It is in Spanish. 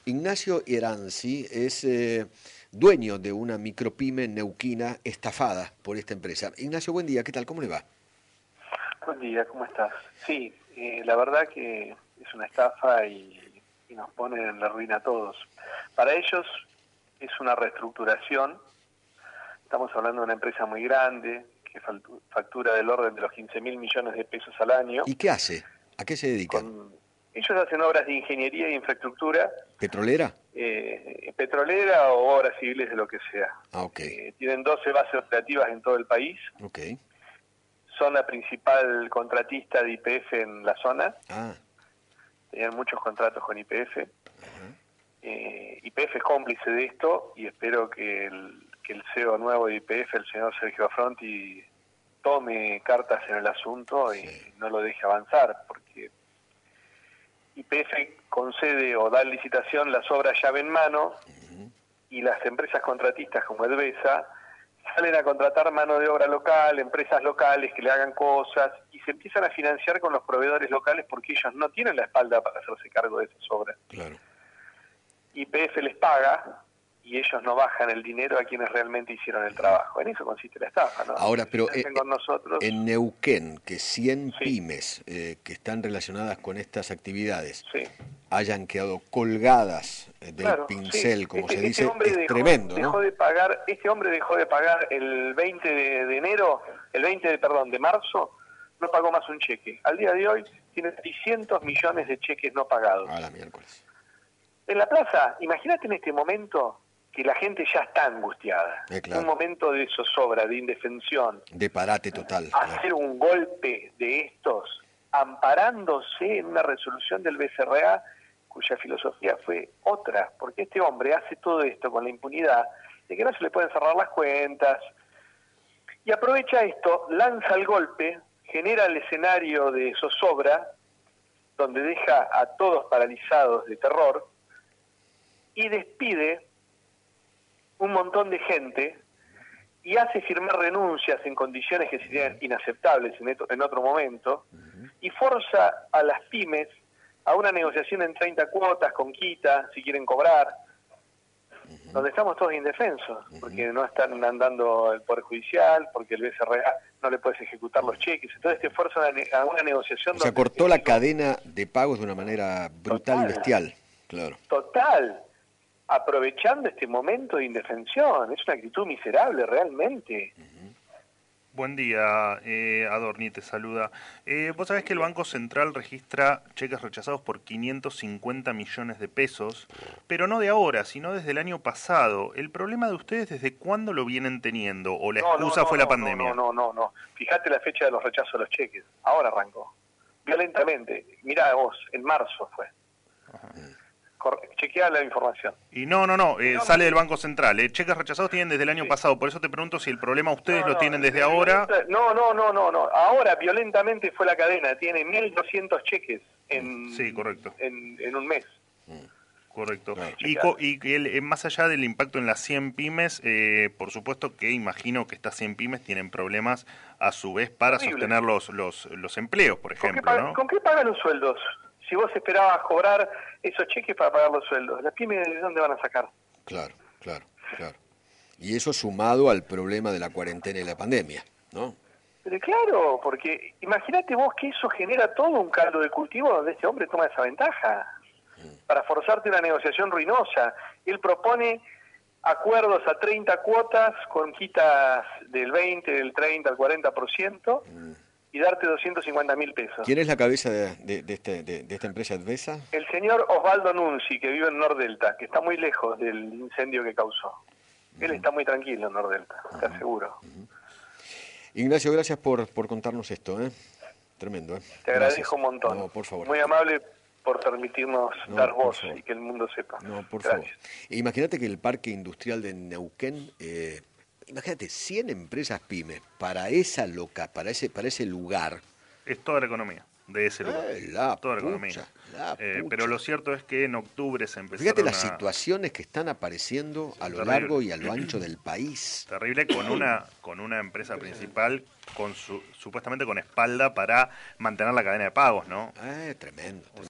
Ignacio Eranzi es dueño de una micropyme neuquina estafada por esta empresa. Ignacio, buen día, ¿qué tal? ¿Cómo le va? Buen día, ¿cómo estás? Sí, la verdad que es una estafa y nos pone en la ruina a todos. Para ellos es una reestructuración, estamos hablando de una empresa muy grande que factura del orden de los 15.000 millones de pesos al año. ¿Y qué hace? ¿A qué se dedica? Ellos hacen obras de ingeniería e infraestructura. ¿Petrolera? Petrolera o obras civiles de lo que sea. Ah, ok. Tienen 12 bases operativas en todo el país. Ok. Son la principal contratista de YPF en la zona. Ah. Tenían muchos contratos con YPF. YPF es cómplice de esto y espero que el CEO nuevo de YPF, el señor Sergio Affronti, tome cartas en el asunto y no lo deje avanzar, porque YPF concede o da en licitación las obras llave en mano y las empresas contratistas como Edvesa salen a contratar mano de obra local, empresas locales que le hagan cosas y se empiezan a financiar con los proveedores locales porque ellos no tienen la espalda para hacerse cargo de esas obras. Claro. YPF les paga y ellos no bajan el dinero a quienes realmente hicieron el trabajo. En eso consiste la estafa, ¿no? Ahora, pero con nosotros, en Neuquén, que 100 sí, pymes que están relacionadas con estas actividades sí, hayan quedado colgadas del claro, pincel, sí, como se dice, es tremendo, ¿no? Este hombre dejó de pagar el 20 de enero, de marzo, no pagó más un cheque. Al día de hoy tiene 600 millones de cheques no pagados. A la miércoles. En la plaza, imagínate en este momento que la gente ya está angustiada. Claro. Un momento de zozobra, de indefensión. De parate total. Hacer un golpe de estos, amparándose en una resolución del BCRA, cuya filosofía fue otra, porque este hombre hace todo esto con la impunidad de que no se le pueden cerrar las cuentas, y aprovecha esto, lanza el golpe, genera el escenario de zozobra, donde deja a todos paralizados de terror, y despide un montón de gente y hace firmar renuncias en condiciones que serían inaceptables en otro momento, y forza a las pymes a una negociación en 30 cuotas con quita, si quieren cobrar, donde estamos todos indefensos, porque no están andando el Poder Judicial, porque el BCRA no le puedes ejecutar los cheques, entonces te fuerzan a una negociación. O sea, cortó la cadena de pagos de una manera brutal y bestial. Claro. Total. Aprovechando este momento de indefensión. Es una actitud miserable realmente. Buen día, Adorni te saluda. Vos sabés que el Banco Central registra cheques rechazados por 550 millones de pesos, pero no de ahora, sino desde el año pasado. ¿El problema de ustedes desde cuándo lo vienen teniendo? ¿O la excusa fue la pandemia? No. Fíjate la fecha de los rechazos de los cheques. Ahora arrancó. Violentamente. Mirá vos, en marzo fue. Ajá. Chequea la información. Y no, sale del Banco Central. Cheques rechazados tienen desde el año pasado, por eso te pregunto si el problema ustedes lo tienen desde ahora. No. Ahora violentamente fue la cadena. Tiene 1.200 cheques sí, correcto. En un mes. Correcto. Claro. Y más allá del impacto en las 100 pymes, por supuesto que imagino que estas 100 pymes tienen problemas a su vez para sostener los empleos, por ejemplo, ¿no? ¿Con qué pagan los sueldos? Si vos esperabas cobrar esos cheques para pagar los sueldos, ¿las pymes de dónde van a sacar? Claro. Y eso sumado al problema de la cuarentena y la pandemia, ¿no? Pero claro, porque imagínate vos que eso genera todo un caldo de cultivo donde este hombre toma esa ventaja para forzarte una negociación ruinosa. Él propone acuerdos a 30 cuotas con quitas del 20, del 30, al 40%, y darte 250.000 pesos. ¿Quién es la cabeza de esta empresa Edvesa? El señor Osvaldo Nunzi, que vive en Nordelta, que está muy lejos del incendio que causó. Él está muy tranquilo en Nordelta, te aseguro. Ignacio, gracias por contarnos esto, Tremendo, Te agradezco un montón. No, por favor. Muy amable por permitirnos dar voz y que el mundo sepa. No, por Gracias. favor. Imagínate que el parque industrial de Neuquén, imagínate 100 empresas pymes para para ese lugar. Es toda la economía de ese lugar. Toda la economía. Pero lo cierto es que en octubre se empezaron Fíjate las situaciones que están apareciendo a lo largo y a lo ancho del país. Terrible, con una empresa principal supuestamente con espalda para mantener la cadena de pagos, ¿no? Tremendo.